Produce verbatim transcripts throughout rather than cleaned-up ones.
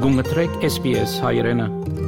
Գումտրեք S B S հայրենը։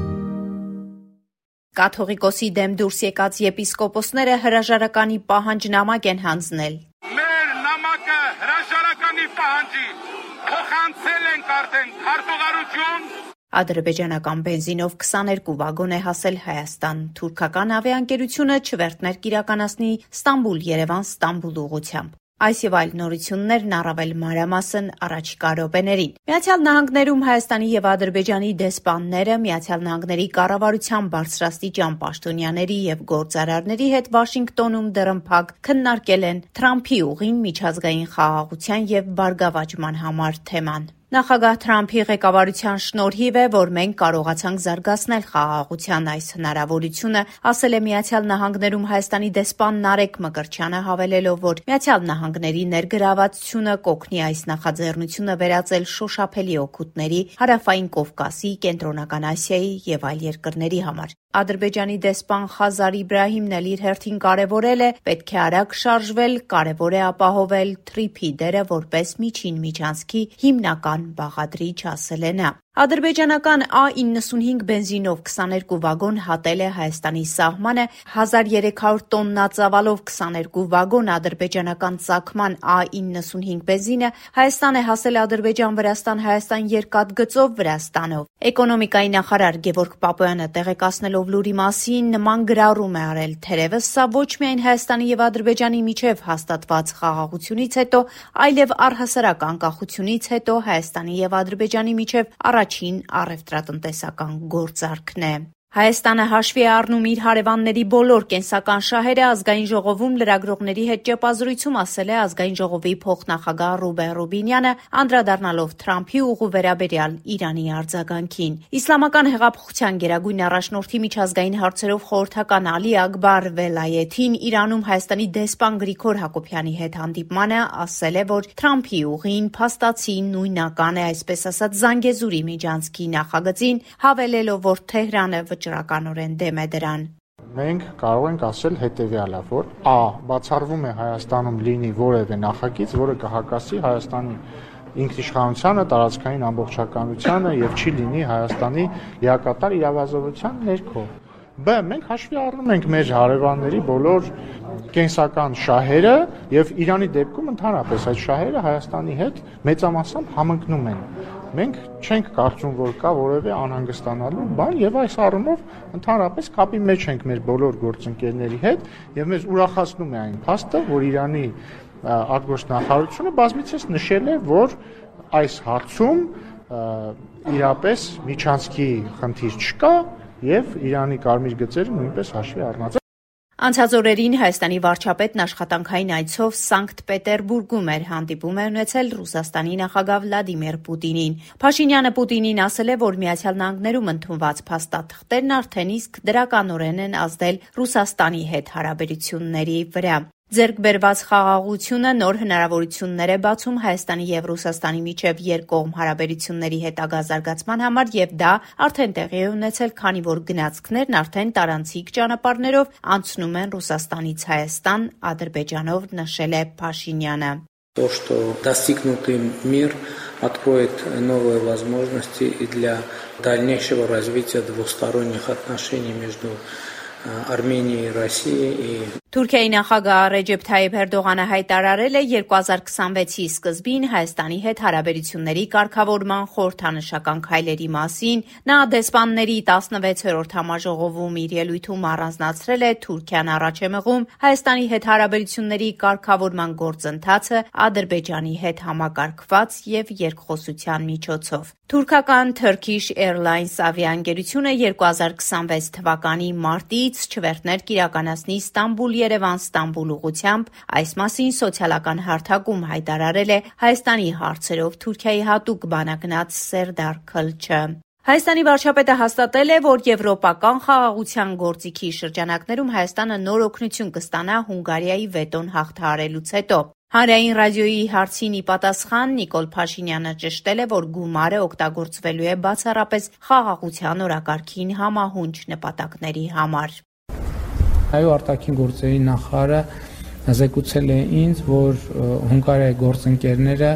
Կաթողիկոսի դեմ դուրս եկած եպիսկոպոսները հրաժարականի պահանջնամակ են հանձնել։ Մեր նամակը հրաժարականի պահանջի փոխանցել ենք արդեն քարտուղարություն։ Ադրբեջանական բենզինով քսաներկու վագոն է հասել Հայաստան։ Թուրքական ավիաընկերությունը չվերթներ կիրականացնի Ստամբուլ-Երևան-Ստամբուլ ուղղությամբ։ Այս եւ այլ նորություններն առավել մանրամասն առաջիկա րոպեներին։ Միացյալ Նահանգներում Հայաստանի եւ Ադրբեջանի դեսպանները Միացյալ Նահանգների կառավարության բարձրաստիճան պաշտոնյաների եւ գործարարների հետ Վաշինգտոնում դռնփակ քննարկել են Թրամփի ուղին միջազգային խաղաղության եւ բարգավաճման համար թեման։ Նախագահ Թրամփի ղեկավարության շնորհիվ է, որ մենք կարողացանք զարգացնել խաղաղության այս հնարավորությունը, ասել է Միացյալ Նահանգներում Հայաստանի դեսպան Նարեկ Մկրտչյանը, հավելելով, որ Միացյալ Նահանգների ներգրավվածությունը կօգնի այս նախաձեռնությունը վերածել շոշափելի օգուտների Հարավային Կովկասի, Կենտրոնական Ասիայի եւ այլ երկրների համար։ Ադրբեջանի դեսպան Խազար Իբրահիմն էլ իր հերթին կարևորել է պետք է արագ շարժվել, կարևոր է ապահովել թրիփի դերը որպես միջին միջանցքի հիմնական բաղադրիչ, ասել է նա։ Ադրբեջանական A իննսունհինգ բենզինով քսաներկու վագոն հատել է Հայաստանի սահմանը, հազար երեք հարյուր տոննա ծավալով քսաներկու վագոն ադրբեջանական ծագման A իննսունհինգ բենզինը Հայաստան է հասել Ադրբեջան-Վրաստան-Հայաստան երկաթգծով Վրաստանով։ Էկոնոմիկայի նախարար Գևորգ Պապոյանը տեղեկացնելով լուրի մասին նման գրառում է արել, թերևս սա ոչ միայն Հայաստանի եւ Ադրբեջանի միջև հաստատված խաղաղությունից հետո, այլև առհասարակ անկախությունից հետո Հայաստանի եւ Ադրբեջանի միջև առաջին առևտրատնտեսական գործարքն է։ Հայաստանը հաշվի է առնում իր հարևանների բոլոր կենսական շահերը, ազգային ժողովում լրագրողների հետ ճեպազրույցում ասել է ազգային ժողովի փոխնախագահ Ռուբեն Ռուբինյանը, անդրադառնալով Թրամփի ուղու վերաբերյալ Իրանի արձագանքին։ Իսլամական հեղափոխության գերագույն առաջնորդի միջազգային հարցերով խորհրդական Ալի Ակբար Վելայեթին Իրանում Հայաստանի դեսպան Գրիգոր Հակոբյանի հետ հանդիպմանը ասել է, որ Թրամփի ուղին փաստացի նույնական է, այսպես ասած, Զանգեզուրի միջանցքի նախագծին, հավելելով, որ Թեհրանը վճռականորեն դեմ է դրան։ Մենք կարող ենք ասել հետևյալը, որ A. բացառվում է Հայաստանում լինի որևէ նախագիծ, որը կհակասի Հայաստանի ինքնիշխանությանը, տարածքային ամբողջականությանը եւ չի լինի Հայաստանի լիակատար իրավազորության ներքո։ B. Մենք հաշվի առնում ենք մեր հարևանների բոլոր կենսական շահերը եւ Իրանի դեպքում ընդհանրապես այդ շահերը Հայաստանի հետ մեծամասամբ համընկնում են։ Մենք չենք կարծում, որ կա որևէ անհանգստանալու բան եւ այս առումով ընդհանրապես կապի մեջ ենք մեր բոլոր գործընկերների հետ եւ մեզ ուրախացնում է այն փաստը, որ Իրանի արտգործնախարարությունը բազմիցս նշել է, որ այս հարցում իրապես միջանցքի խնդիր չկա եւ Իրանի կարմիր գծերը նույնպես հաշվի առնած են։ Անցած օրերին Հայաստանի վարչապետն աշխատանքային այցով Սանկտ Պետերբուրգում էր, հանդիպում է ունեցել Ռուսաստանի նախագահ Վլադիմիր Պուտինին։ Փաշինյանը Պուտինին ասել է, որ Միացյալ Նահանգներում ընդունված փաստաթղթերն արդեն իսկ դրականորեն են ազդել Ռուսաստանի հետ հարաբերությունների վրա։ Ձեռք բերված խաղաղությունը նոր հնարավորություններ է բացում Հայաստանի եւ Ռուսաստանի միջև երկկողմ հարաբերությունների հետագա զարգացման համար եւ դա արդեն տեղի է ունեցել, քանի որ գնացքներն արդեն տարանցիկ ճանապարհներով անցնում են Ռուսաստանից Հայաստան, Ադրբեջանով, նշել է Փաշինյանը։ То, что достигнутый мир откроет новые возможности и для дальнейшего развития двусторонних отношений между Արմենիայի, Ռոսիայի։ Թուրքիայի նախագահ Ռեջեփ Թայիփ Էրդողանը հայտարարել է երկու հազար քսանվեցի սկզբին Հայաստանի հետ հարաբերությունների կարգավորման խորհրդանշական քայլերի մասին։ Նա դեսպանների տասնվեցերորդ համաժողովում իր ելույթում առանձնացրել է Թուրքիան առաջ է մղում Հայաստանի հետ հարաբերությունների կարգավորման գործընթացը Ադրբեջանի հետ համակարգված եւ երկխոսության միջոցով։ Թուրքական Turkish Airlines ավիաընկերությունը երկու հազար քսանվեց թվականի մարտից չվերթներ կիրականացնի Ստամբուլ-Երևան-Ստամբուլ ուղղությամբ, այս մասին սոցիալական հարթակում հայտարարել է Հայաստանի հարցերով Թուրքիայի հատուկ բանագնաց Սերդար Քլչը։ Հայաստանի վարչապետը հաստատել է, որ եվրոպական խաղաղության գործիքի շրջանակներում Հայաստանը նոր օգնություն կստանա Հունգարիայի վետոն հաղթահարելուց հետո։ Հանրային ռադիոյի հարցին ի պատասխան Նիկոլ Փաշինյանը ճշտել է, որ գումարը օգտագործվելու է բացառապես խաղաղության օրակարգին համահունչ նպատակների համար։ Այո, արտաքին գործերի նախարարը զեկուցել է ինձ, որ Հունգարիայի գործընկերները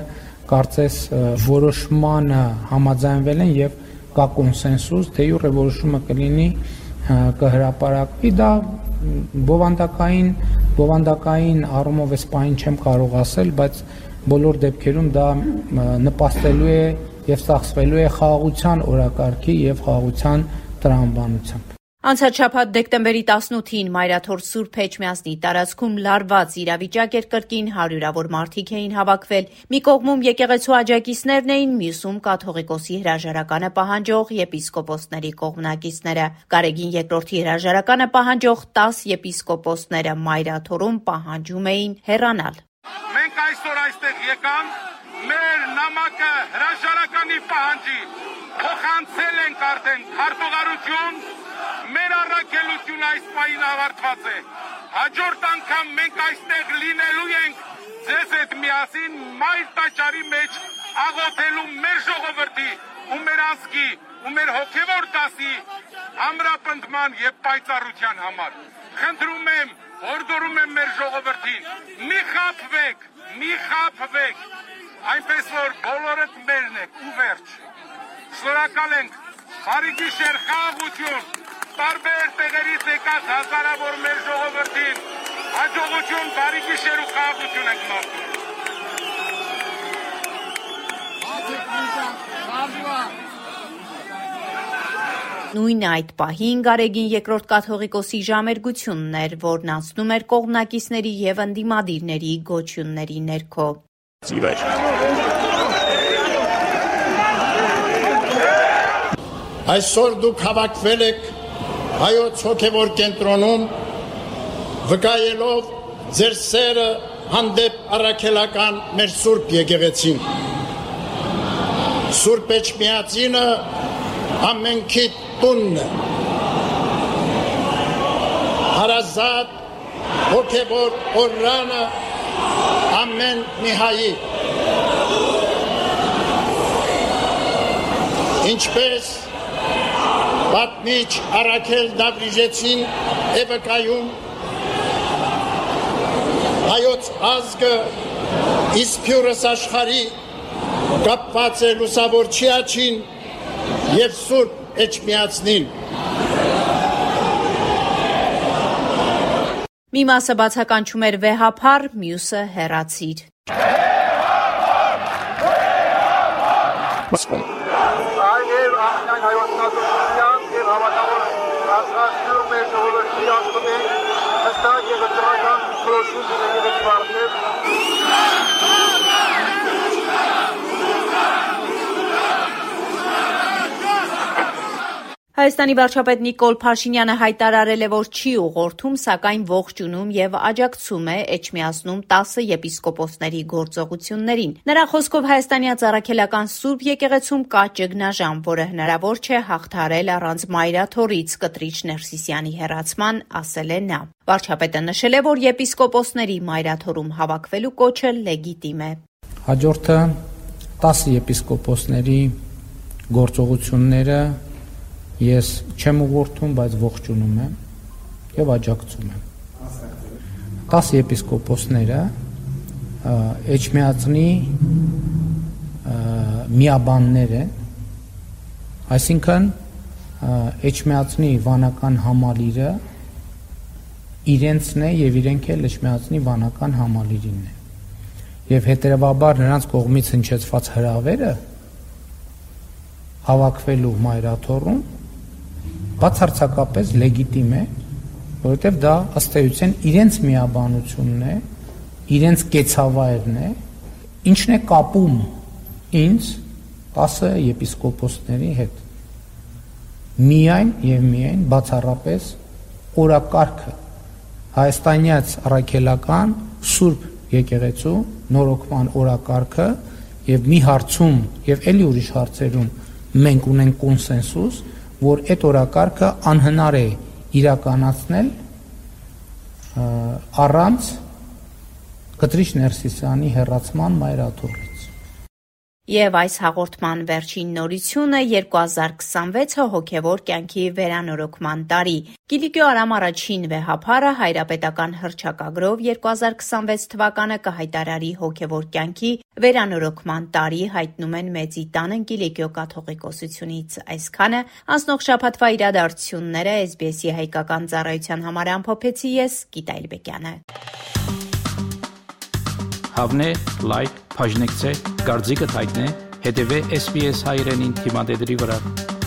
կարծես որոշմանը համաձայնվել են եւ կա կոնսենսուս, թե յուրե որոշումը կլինի կհրապարակվի, դա բովանդակային բովանդակային առումով էս պայն չեմ կարող ասել, բայց բոլոր դեպքերում դա նպաստելու է եւ ծախսվելու է խաղաղության օրակարգի եւ խաղաղության տրամաբանությամբ։ Անցած շաբաթ դեկտեմբերի տասնութին Մայրաթոր Սուրբ Էջմիածնի տարածքում լարված իրավիճակ էր կրկին, հարյուրավոր մարդիկ էին հավաքվել։ Մի կողմում եկեղեցու աջակիցներն էին, մյուսում կաթողիկոսի հրաժարականը պահանջող եպիսկոպոսների կողմնակիցները։ Գարեգին երկրորդի հրաժարականը պահանջող տաս եպիսկոպոսները Մայրաթորում պահանջում էին հեռանալ։ Մենք այսօր այստեղ եկանք մեր նամակը հրաժարականի պահանջի, փոխանցել ենք արդեն քարտուղարություն, մեր առաքելությունը այս պահին ավարտված է։ Հաջորդ անգամ մենք այստեղ լինելու ենք ձեզ հետ միասին մայր տաճարի մեջ աղոթելու մեր ժողովրդի ու մեր ազգի ու մեր հոգևոր դասի ամրապնդման եւ պայծառության համար։ Խնդրում եմ, հորդորում եմ մեր ժողովրդին, մի խաբվեք, մի խաբվեք, այնպես որ բոլորդ մերն եք ու վերջ։ Շնորհակալ ենք, բարի գիշեր, խաղաղություն, տարբեր տեղերից եկած հազարավոր մեր ժողովրդին, հաջողություն, բարի գիշեր ու խաղաղություն ենք մաղթում։ Նույն այդ պահին Գարեգին երկրորդ կաթողիկոսի ժամերգությունն էր, որն անցնում էր կողմնակիցների եւ ընդդիմադիրների գոչյունների ներքո։ Այսօր դուք հավաքվել եք հայոց հոգևոր կենտրոնում, վկայելով ձեր սերը հանդեպ առաքելական մեր Սուրբ եկեղեցին։ Սուրբ Էջմիածինը ամենքի տունն է, հարազատ հոգևոր օրրանը ամեն մի հայի, ինչպես պատմիչ Առաքել Դավրիժեցին է վկայում, հայոց ազգը իսփյուրս աշխարհի կապված է լուսավորչի աջին եւ Սուրբ Էջմիածնին։ Մի մասը բացականչում էր վեհափառ, մյուսը հեռացիր։ Այև աղջան հայոց նազողության և հավատավոր ռազմաշնորհ մեր ժողովրդի ասում ենք հստակ և վճռական քրոշում դիրeket վարդև։ Հայաստանի վարչապետ Նիկոլ Փաշինյանը հայտարարել է, որ չի ուղղորդում, սակայն ողջունում եւ աջակցում է Էջմիածնում տասը եպիսկոպոսների գործողություններին։ Նրա խոսքով հայաստանյաց առաքելական Սուրբ եկեղեցում կա ճգնաժամ, որը հնարավոր չէ հաղթահարել առանց Մայրաթորից կտրիչ Ներսիսյանի հեռացման, ասել է նա։ Վարչապետը նշել է, որ եպիսկոպոսների Մայրաթորում հավաքվելու կոչը լեգիտիմ է։ Հաջորդը տասը եպիսկոպոսների գործողությունները ես չեմ ուղղորդում, բայց ողջունում եմ եւ աջակցում եմ։ տասը եպիսկոպոսները Էջմիածնի միաբաններ են, այսինքն Էջմիածնի վանական համալիրը իրենցն է եւ իրենք էլ Էջմիածնի վանական համալիրին է։ Եվ հետեւաբար նրանց կողմից հնչեցված հրավերը հավաքվելու Մայրաթորում բացարձակապես լեգիտիմ է, որովհետև դա ըստ էության իրենց միաբանությունն է, իրենց կեցավայրն է, ինչն է կապում ինձ տասը եպիսկոպոսների հետ։ Միայն եւ միայն բացառապես օրակարգը, հայաստանյաց առաքելական Սուրբ եկեղեցու նորոգման օրակարգը եւ մի հարցում եւ էլի ուրիշ հարցերում մենք ունենք կոնսենսուս, որ այդ օրակարգը անհնար է իրականացնել առանց կտրիչ Ներսիսյանի հեռացման Մայրաթորից։ Եվ այս հաղորդման վերջին նորությունը երկու հազար քսանվեցը հոգևոր կյանքի վերանորոգման տարի։ Կիլիկիո Արամ առաջին վեհափարը հայրապետական հռչակագրով երկու հազար քսանվեց թվականը կհայտարարի հոգևոր կյանքի վերանորոգման տարի, հայտնում են Մեծի տանը Կիլիկիո կաթողիկոսությունից։ Այսքանը անցնող շաբաթվա իրադարձությունները էս բի էսի հայկական ծառայության համար ամփոփեցի ես Գիտա Էլբեկյանը։ Հավնե, լայք, բաժնեկցե, դարձիկը թայտնե, հետևե էս բի էս հայրենին թիմադեդի վրա։